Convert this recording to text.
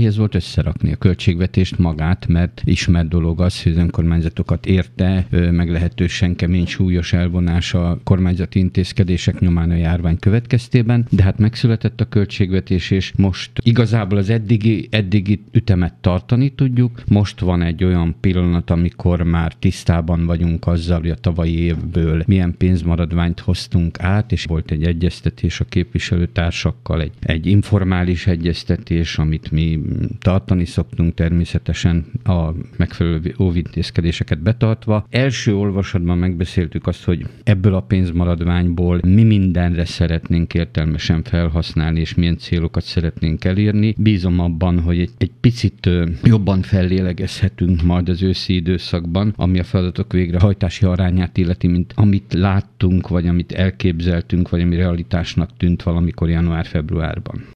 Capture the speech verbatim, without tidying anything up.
nehéz volt összerakni a költségvetést magát, mert ismert dolog az, hogy az önkormányzatokat érte meglehetősen kemény súlyos elvonás a kormányzati intézkedések nyomán a járvány következtében, de hát megszületett a költségvetés, és most igazából az eddigi, eddigi ütemet tartani tudjuk. Most van egy olyan pillanat, amikor már tisztában vagyunk azzal, hogy a tavalyi évből milyen pénzmaradványt hoztunk át, és volt egy egyeztetés a képviselőtársakkal, egy, egy informális egyeztetés, amit mi tartani szoktunk természetesen a megfelelő óvintézkedéseket betartva. Első olvasatban megbeszéltük azt, hogy ebből a pénzmaradványból mi mindenre szeretnénk értelmesen felhasználni, és milyen célokat szeretnénk elérni. Bízom abban, hogy egy, egy picit jobban fellélegezhetünk majd az őszi időszakban, ami a feladatok végrehajtási arányát illeti, mint amit láttunk, vagy amit elképzeltünk, vagy ami realitásnak tűnt valamikor január-februárban.